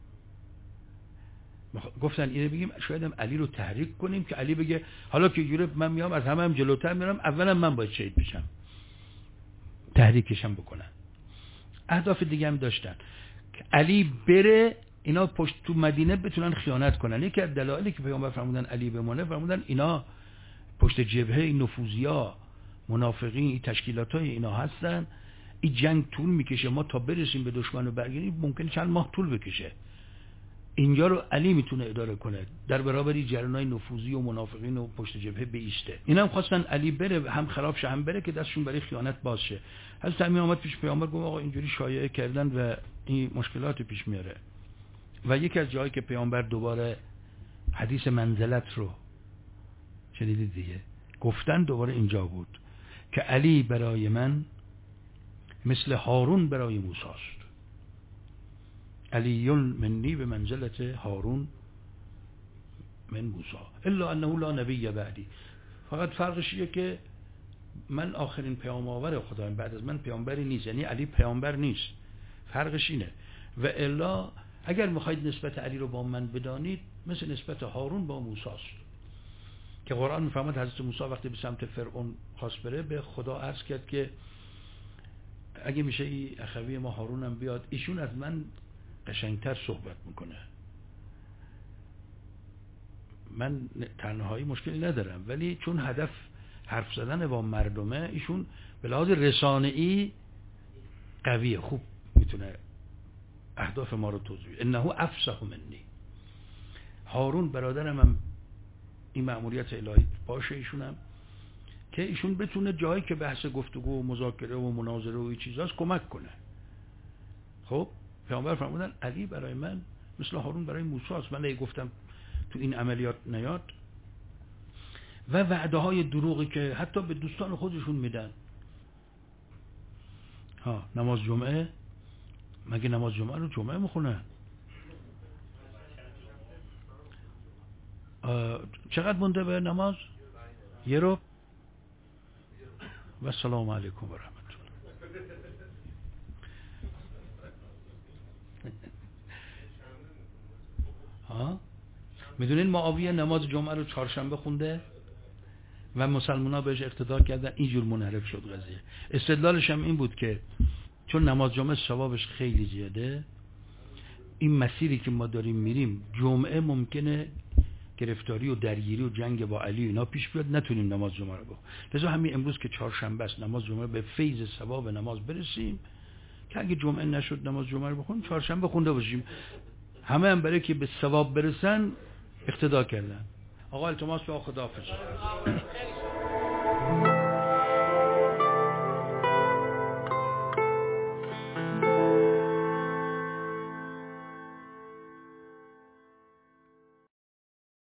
گفتن اینه بگیم شاید هم علی رو تحریک کنیم که علی بگه حالا که جوره من میام از همه هم جلوتر میرم، اولا من باید شهید بشم، تحریکشم بکنن. اهداف دیگه هم داشتن که علی بره اینا پشت تو مدینه بتونن خیانت کنن. یکی از دلایلی که پیامبر فرمودن علی بمونه، فرمودن اینا پشت جبهه این نفوذیا منافقین این تشکیلاتای اینا هستن، این جنگ طول میکشه، ما تا برسیم به دشمن و برگردیم ممکن چند ماه طول بکشه. اینجا رو علی میتونه اداره کنه در برابر جریانای نفوذی و منافقین و پشت جبهه بیسته. اینا هم خواستن علی بره، هم خراب شه هم بره که دستشون برای خیانت باز شه. حضرت امیر آمد پیش پیامبر گفت آقا اینجوری شایعه کردن و این مشکلات پیش میاره. و یکی از جایی که پیامبر دوباره حدیث منزلت رو شنیدید دیگه، گفتن دوباره اینجا بود که علی برای من مثل هارون برای موسی است. علی منی به منزلت هارون من موسی الا انه لا نبی بعدی. فقط فرقش اینه که من آخرین پیام آور خدایم، بعد از من پیامبری نیست، یعنی علی پیامبر نیست. فرقش اینه. و الا اگر میخواید نسبت علی رو با من بدانید مثل نسبت هارون با موسی است که قرآن میفرماد حضرت موسی وقتی به سمت فرعون خواست بره به خدا عرض کرد که اگه میشه ای اخوی ما هارونم بیاد، ایشون از من قشنگتر صحبت میکنه. من تنهایی مشکلی ندارم، ولی چون هدف حرف زدن با مردمه، ایشون به لحاظ رسانه‌ای قویه، خوب میتونه اهداف ما رو توضیح بده. انه افصح منی. هارون برادرم هم این مأموریت الهی باشه ایشونم که ایشون بتونه جایی که بحث گفتگو و مذاکره و مناظره و این چیزاست کمک کنه. خب پیامبر فرمودن علی برای من مثل هارون برای موسی است. من اگه گفتم تو این عملیات نیاد و وعده های دروغی که حتی به دوستان خودشون میدن. ها نماز جمعه، مگه نماز جمعه رو جمعه میخونن؟ چقدر مونده به نماز؟ یه رو و سلام علیکم و رحمت الله. ها میدونین معاویه نماز جمعه رو چهارشنبه خونده و مسلمان ها بهش اقتدا کردن، اینجور منحرف شد قضیه. استدلالش هم این بود که چون نماز جمعه ثوابش خیلی زیاده، این مسیری که ما داریم میریم جمعه ممکنه گرفتاری و درگیری و جنگ با علی و اینا پیش بیاد، نتونیم نماز جمعه رو بخونیم. لذا همین امروز که چهارشنبه است نماز جمعه به فیض ثواب نماز برسیم که اگه جمعه نشد نماز جمعه رو بخونیم چهارشنبه خونده باشیم. همه هم برای که به ثواب برسن اقتدا کردن. آقا التماس به خداحافظ.